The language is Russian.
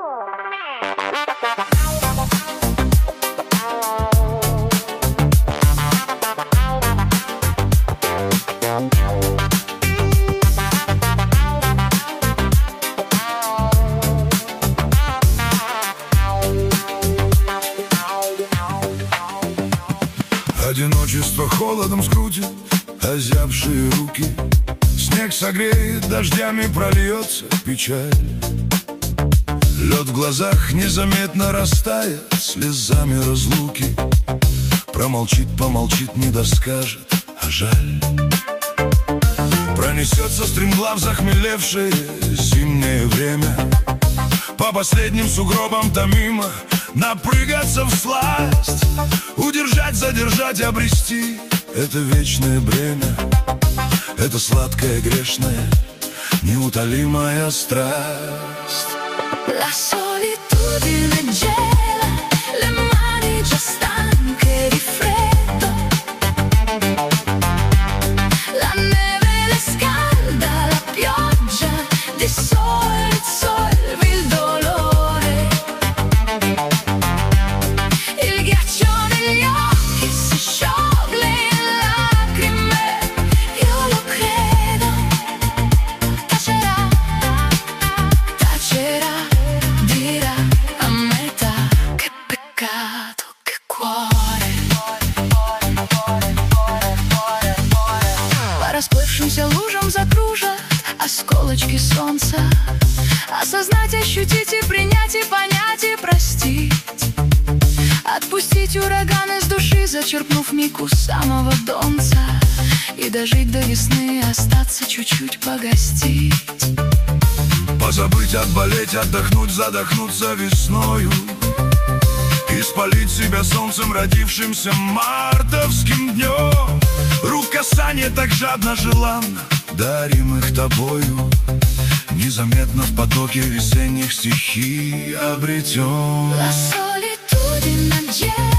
Одиночество холодом скрутит озябшие руки. Снег согреет, дождями прольется печаль. Лед в глазах незаметно растает слезами разлуки. Промолчит, помолчит, не доскажет, а жаль. Пронесется стремглав захмелевшее зимнее время. По последним сугробам томимо напрыгаться всласть. Удержать, задержать, обрести — это вечное бремя. Это сладкая, грешная, неутолимая страсть. La solitudine gela le mani già stanche di freddo. La neve le scalda, la pioggia dissolve il dolore. Il ghiaccio negli occhi si scioglie in lacrime. Io lo credo, tacerà, tacerà, dirà a metà che peccato, che cuore. По расплывшимся лужам закружат осколочки солнца. Осознать, ощутить и принять, и понять, и простить. Отпустить ураган из души, зачерпнув миг у самого донца. И дожить до весны, остаться чуть-чуть погостить. Позабыть, отболеть, отдохнуть, задохнуться весною. И спалить себя солнцем, родившимся мартовским днем. Рук касание так жадно, желанно, дарим их тобою. Незаметно в потоке весенних стихий обретем. La solitudine gela